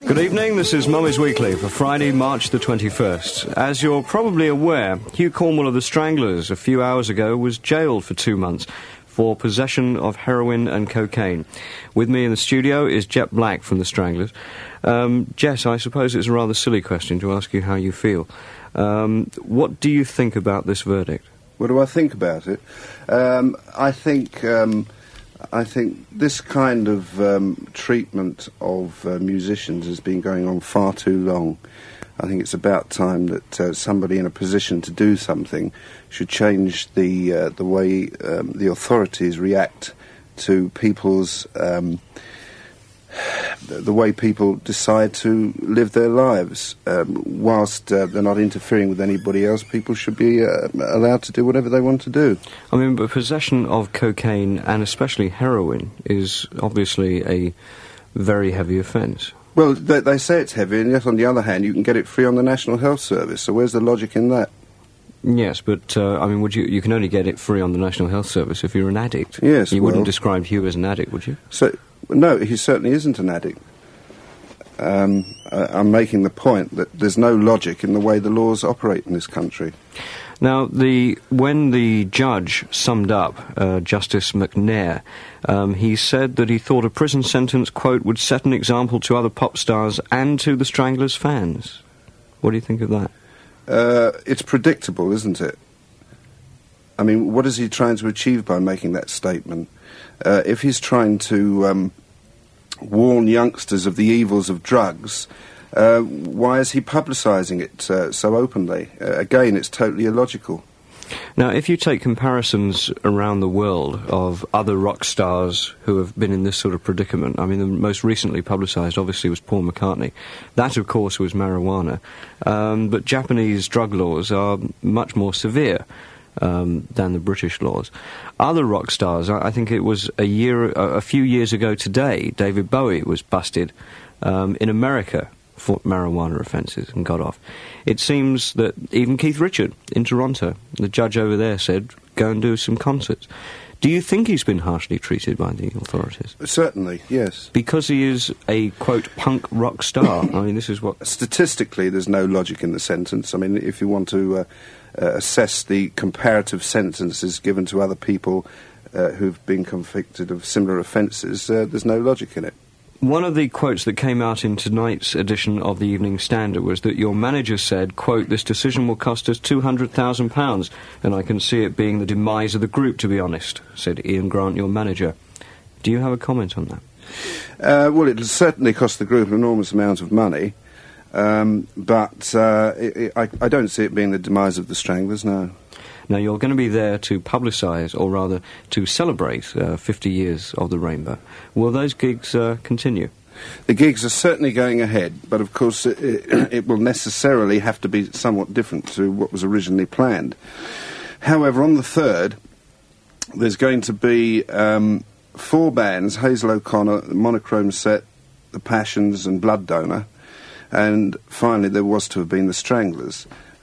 Good evening, this is Mummy's Weekly for Friday, March the 21st. As you're probably aware, Hugh Cornwell of the Stranglers a few hours ago was jailed for 2 months for possession of heroin and cocaine. With me in the studio is Jet Black from the Stranglers. Jess, I suppose it's a rather silly question to ask you how you feel. What do you think about this verdict? What do I think about it? I think this kind of treatment of musicians has been going on far too long. I think it's about time that somebody in a position to do something should change the way the authorities react to people's the way people decide to live their lives. Whilst they're not interfering with anybody else, people should be allowed to do whatever they want to do. I mean, but possession of cocaine, and especially heroin, is obviously a very heavy offence. Well, they say it's heavy, and yet on the other hand, you can get it free on the National Health Service, so where's the logic in that? Yes, but, I mean, you can only get it free on the National Health Service if you're an addict. Yes, You wouldn't describe Hugh as an addict, would you? No, he certainly isn't an addict. I'm making the point that there's no logic in the way the laws operate in this country. Now, when the judge summed up, Justice McNair, he said that he thought a prison sentence, quote, would set an example to other pop stars and to the Stranglers fans. What do you think of that? It's predictable, isn't it? I mean, what is he trying to achieve by making that statement? If he's trying to warn youngsters of the evils of drugs, why is he publicising it so openly? Again, it's totally illogical. Now, if you take comparisons around the world of other rock stars who have been in this sort of predicament, I mean, the most recently publicised, obviously, was Paul McCartney. That, of course, was marijuana. But Japanese drug laws are much more severe than the British laws. Other rock stars, I think it was a few years ago today, David Bowie was busted in America for marijuana offences and got off. It seems that even Keith Richard in Toronto, the judge over there said, go and do some concerts. Do you think he's been harshly treated by the authorities? Certainly, yes. Because he is a, quote, punk rock star. I mean, this is what... Statistically, there's no logic in the sentence. I mean, if you want to assess the comparative sentences given to other people who've been convicted of similar offences, there's no logic in it. One of the quotes that came out in tonight's edition of the Evening Standard was that your manager said, quote, this decision will cost us £200,000, and I can see it being the demise of the group, to be honest, said Ian Grant, your manager. Do you have a comment on that? Well, it'll certainly cost the group an enormous amount of money, but I don't see it being the demise of the Stranglers, no. Now, you're going to be there to publicise, or rather, to celebrate 50 years of the Rainbow. Will those gigs continue? The gigs are certainly going ahead, but of course it will necessarily have to be somewhat different to what was originally planned. However, on the 3rd, there's going to be 4 bands, Hazel O'Connor, the Monochrome Set, The Passions and Blood Donor, and finally there was to have been the Stranglers.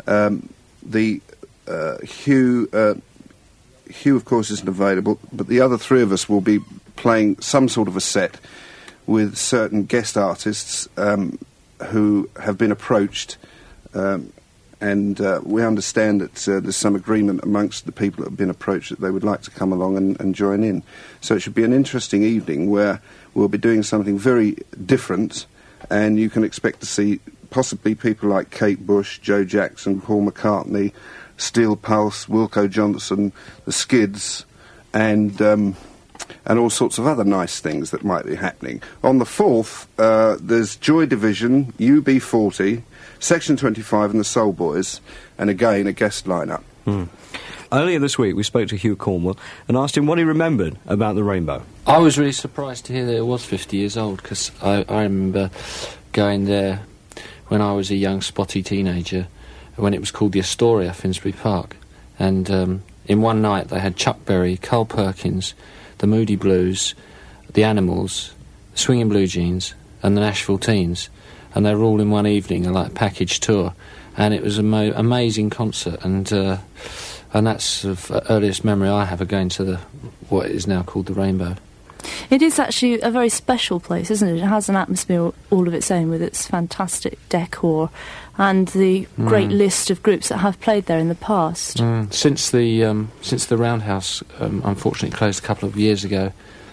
Hugh, of course, isn't available, but the other 3 of us will be playing some sort of a set with certain guest artists who have been approached, and we understand that there's some agreement amongst the people that have been approached that they would like to come along and join in. So it should be an interesting evening where we'll be doing something very different, and you can expect to see possibly people like Kate Bush, Joe Jackson, Paul McCartney, Steel Pulse, Wilco Johnson, the Skids, and all sorts of other nice things that might be happening. On the 4th, there's Joy Division, UB40, Section 25 and the Soul Boys, and again a guest lineup. Earlier this week we spoke to Hugh Cornwell and asked him what he remembered about the Rainbow. I was really surprised to hear that it was 50 years old, because I remember going there when I was a young spotty teenager, when it was called the Astoria, Finsbury Park. And in one night they had Chuck Berry, Carl Perkins, the Moody Blues, the Animals, the Swinging Blue Jeans, and the Nashville Teens. And they were all in one evening, a like package tour. And it was an amazing concert. And that's the earliest memory I have of going to what is now called the Rainbow. It is actually a very special place, isn't it? It has an atmosphere all of its own, with its fantastic decor and the great list of groups that have played there in the past. Since the Roundhouse unfortunately closed a couple of years ago,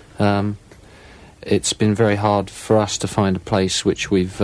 it's been very hard for us to find a place which we've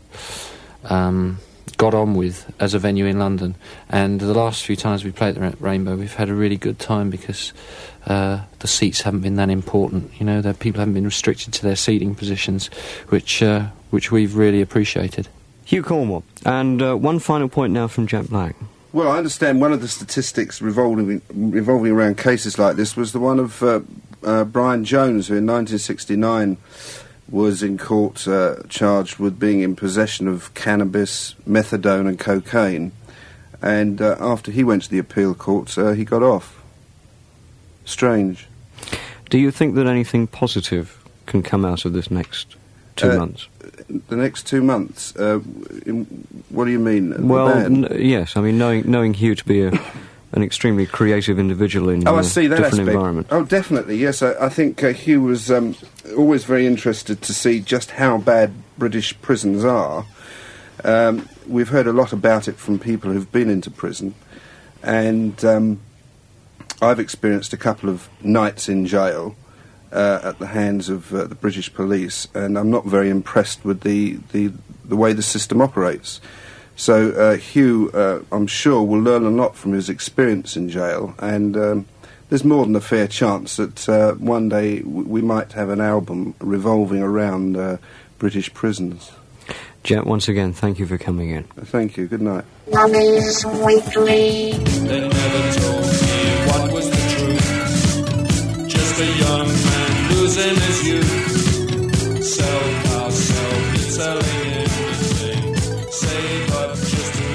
got on with as a venue in London. And the last few times we played at Rainbow, we've had a really good time because the seats haven't been that important. You know, people haven't been restricted to their seating positions, which we've really appreciated. Hugh Cornwell. And one final point now from Jet Black. Well, I understand one of the statistics revolving around cases like this was the one of Brian Jones, who in 1969 was in court charged with being in possession of cannabis, methadone and cocaine. And after he went to the appeal court, he got off. Strange. Do you think that anything positive can come out of this next 2 months? The next 2 months? What do you mean? Well, yes. I mean, knowing Hugh to be an extremely creative individual in I see that different aspect. environment. Oh, definitely, yes. I think Hugh was always very interested to see just how bad British prisons are. We've heard a lot about it from people who've been into prison, and I've experienced a couple of nights in jail at the hands of the British police, and I'm not very impressed with the way the system operates. So Hugh, I'm sure, will learn a lot from his experience in jail, and there's more than a fair chance that one day we might have an album revolving around British prisons. Jet, once again, thank you for coming in. Thank you. Good night. Mummy's Weekly. They never told me what was the truth. Just a young man losing his youth. Sell cars, sell, selling everything. Save up just to